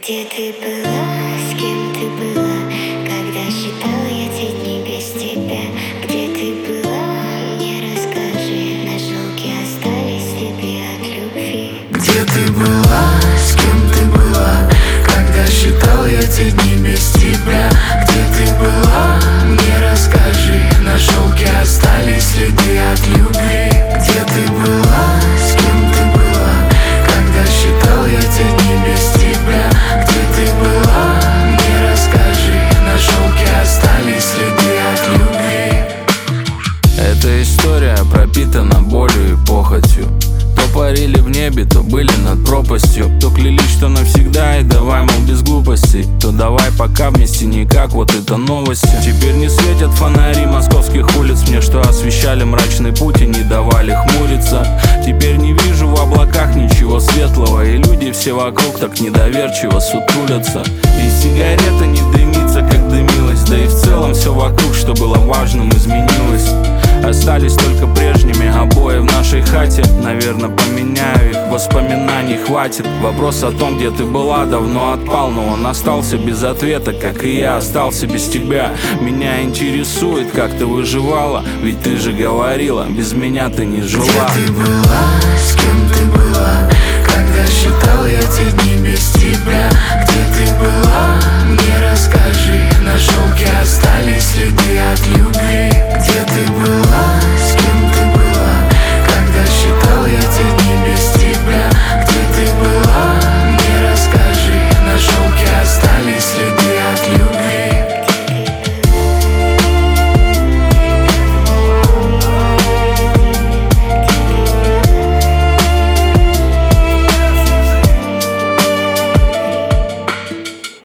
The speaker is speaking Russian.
Где ты была, с кем ты была, когда считала я те дни без тебя? Где ты была, мне расскажи, на шелке остались следы от любви. Где ты была, с кем ты была, когда считал я те дни без тебя? Где ты была, мне расскажи, на шелке остались следы от любви. Где ты была, с кем ты была, когда считал я те дни без тебя? Где ты была, мне расскажи, на шелке остались следы от любви. Эта история пропитана болью и похотью. То парили в небе, то были над пропастью. То клялись, что навсегда и давай, мол, без глупостей. То давай пока вместе никак, вот это новости. Теперь не светят фонари московских улиц мне, что освещали мрачный путь и не давали хмуриться. Теперь не вижу в облаках ничего светлого, и люди все вокруг так недоверчиво сутулятся. И сигарета не дымится, как дымилась, да и в целом все вокруг, что было важным, изменилось. Остались только прежними обои в нашей хате. Наверное, поменяю их, воспоминаний хватит. Вопрос о том, где ты была, давно отпал, но он остался без ответа, как и я остался без тебя. Меня интересует, как ты выживала, ведь ты же говорила, без меня ты не жила. Где ты была, с кем ты была, когда считал я те дни без тебя?